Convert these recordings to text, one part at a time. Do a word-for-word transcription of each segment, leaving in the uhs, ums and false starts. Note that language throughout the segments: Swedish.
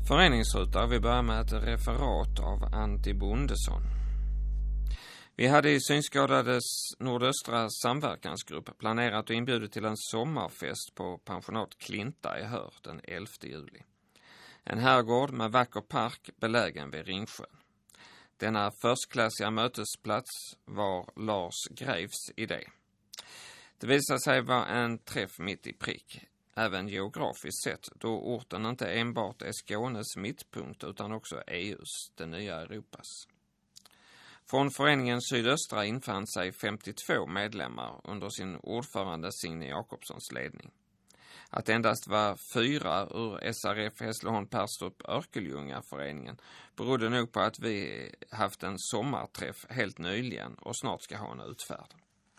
Föreningsruta, vi börjar med ett referat av Antti Bondesson. Vi hade i Synskadades nordöstra samverkansgrupp planerat och inbjudit till en sommarfest på pensionat Klinta i Hör den elfte juli. En herrgård med vacker park belägen vid Ringsjön. Denna förstklassiga mötesplats var Lars Greivs idé. Det visade sig vara en träff mitt i prick, även geografiskt sett, då orten inte enbart är Skånes mittpunkt utan också E U:s, det nya Europas. Från föreningen Sydöstra infann sig femtiotvå medlemmar under sin ordförande Signe Jakobssons ledning. Att endast var fyra ur S R F Hässleholm Perstorp Örkelljunga-föreningen berodde nog på att vi haft en sommarträff helt nyligen och snart ska ha en utfärd.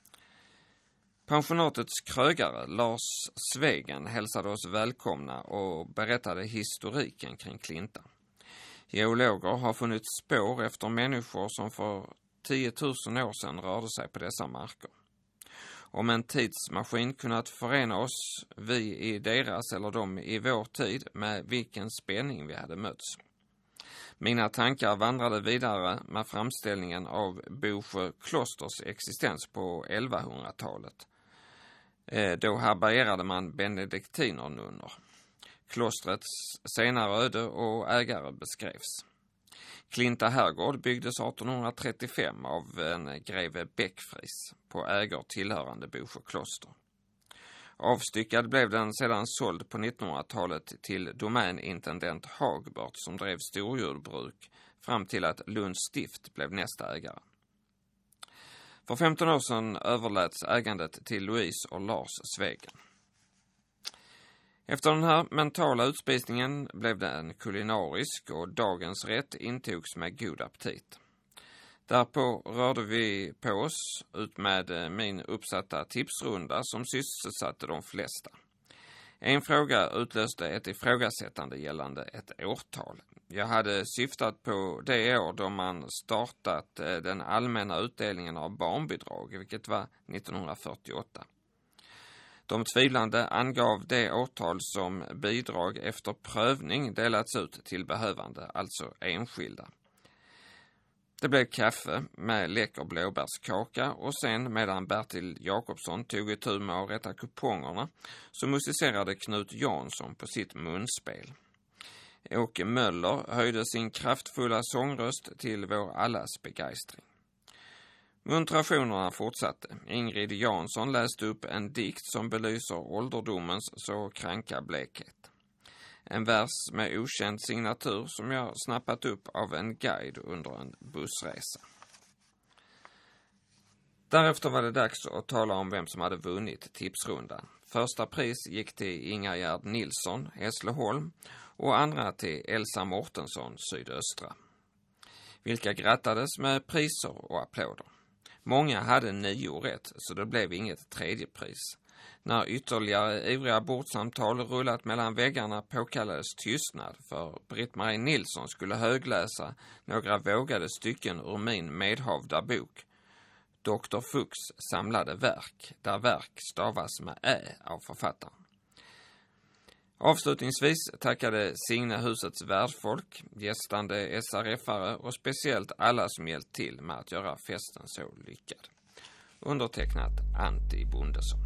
Pensionatets krögare Lars Svegen hälsade oss välkomna och berättade historiken kring Klinta. Geologer har funnit spår efter människor som för tiotusen år sedan rörde sig på dessa marker. Om en tidsmaskin kunnat förena oss, vi i deras eller de i vår tid, med vilken spänning vi hade mötts. Mina tankar vandrade vidare med framställningen av Bosjö klosters existens på elvahundratalet. Då härbärgerade man benediktinernunnor. Klostrets senare öde och ägare beskrevs. Klinta herrgård byggdes artonhundratrettiofem av en greve Bäckfris på ägor tillhörande Bosjö kloster. Avstyckad blev den sedan såld på nittonhundratalet till domänintendent Hagbert som drev storjordbruk fram till att Lunds stift blev nästa ägare. För femton år sedan överläts ägandet till Louise och Lars Svegen. Efter den här mentala utspisningen blev det en kulinarisk och dagens rätt intogs med god aptit. Därpå rörde vi på oss ut med min uppsatta tipsrunda som sysselsatte de flesta. En fråga utlöste ett ifrågasättande gällande ett årtal. Jag hade syftat på det år då man startat den allmänna utdelningen av barnbidrag, vilket var nittonhundrafyrtioåtta. De tvivlande angav det årtal som bidrag efter prövning delats ut till behövande, alltså enskilda. Det blev kaffe med läcker blåbärskaka och sen medan Bertil Jakobsson tog i tur med att rätta kupongerna så musicerade Knut Jansson på sitt munspel. Åke Möller höjde sin kraftfulla sångröst till vår allas begeistring. Muntrationerna fortsatte. Ingrid Jansson läste upp en dikt som belyser ålderdomens så kranka blekhet. En vers med okänd signatur som jag snappat upp av en guide under en bussresa. Därefter var det dags att tala om vem som hade vunnit tipsrundan. Första pris gick till Ingegärd Nilsson, Hässleholm, och andra till Elsa Mortensson, Sydöstra. Vilka grattades med priser och applåder. Många hade nio rätt, så det blev inget tredje pris. När ytterligare ivriga bordsamtal rullat mellan väggarna påkallades tystnad, för Britt-Marie Nilsson skulle högläsa några vågade stycken ur min medhavda bok. doktor Fuchs samlade verk, där verk stavas med ä av författaren. Avslutningsvis tackade Signe husets värdfolk, gästande S R F-are och speciellt alla som hjälpt till med att göra festen så lyckad. Undertecknat Antti Bondesson.